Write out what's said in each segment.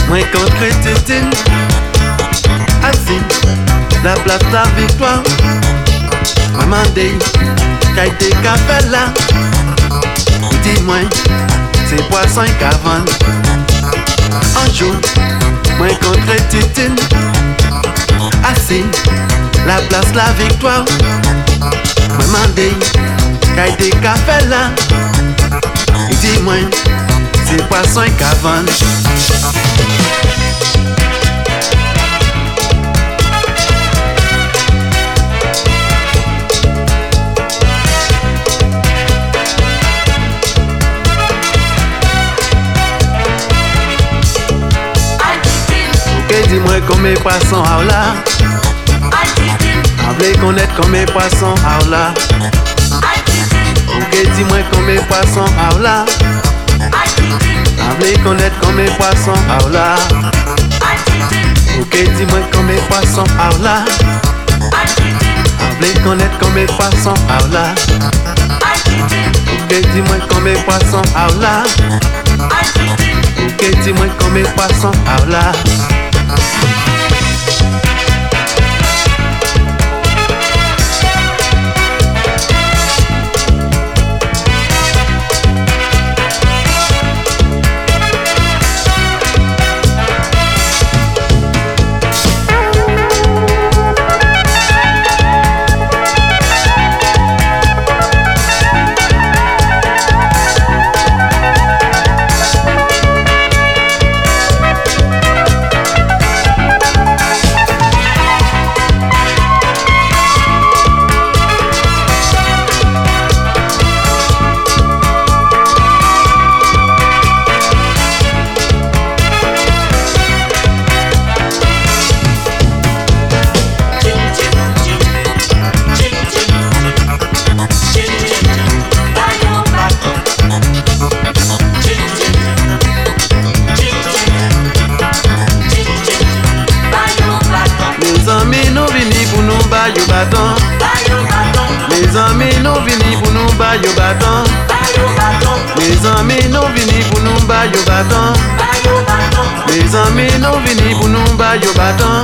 Moi contre Titine, assis, la place la victoire. Moi mandé, qu'aille des cafés là. Dis-moi, c'est poisson qu'à vendre. Un jour, moi contre Titine, assis, la place la victoire. Moi mandé, qu'aille des cafés là. Dis-moi, c'est poisson qu'à vendre. Ok, dis-moi combien poisson à là. Avlez connaître combien poisson à là. Ok, dis-moi combien poisson à là. Avlez connaître combien poisson à là. Ok, dis-moi combien poisson à là. Avlez connaître combien poisson à là. Ok, dis-moi combien poisson à là. Ok, dis-moi combien poisson à là. Mes amis nous vini pour nous bailler au bâton. Mes amis nous vini pour nous bailler au bâton. Mes amis nous vini pour nous bailler au bâton.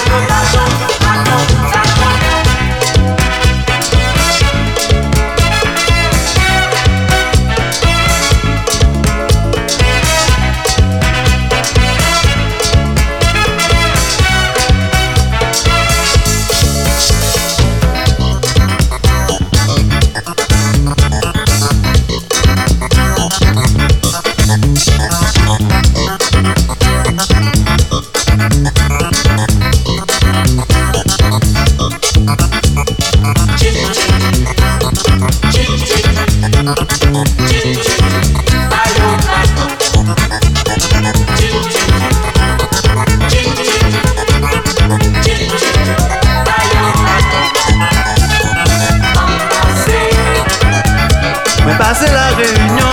Mais passer la Réunion,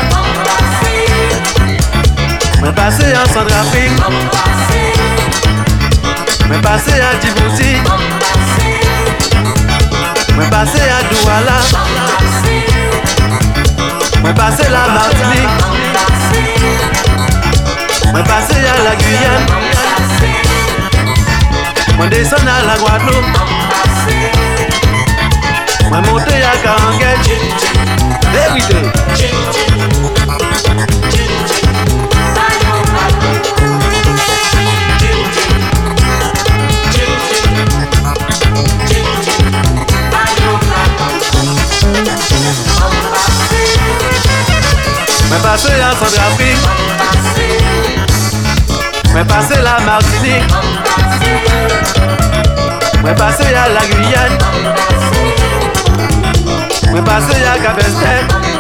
mais passer en Centrafrique, mais passer à Djibouti, mais passer à Douala, mais passer la Martinique, mais passer à la Guyane, mais descendre à la Guadeloupe, mais monter à Karanguet. Vérité. Mais passer en Centrafrique, mais passer la Martinique, mais passer à la Guyane, mais passer à Cap-Vert.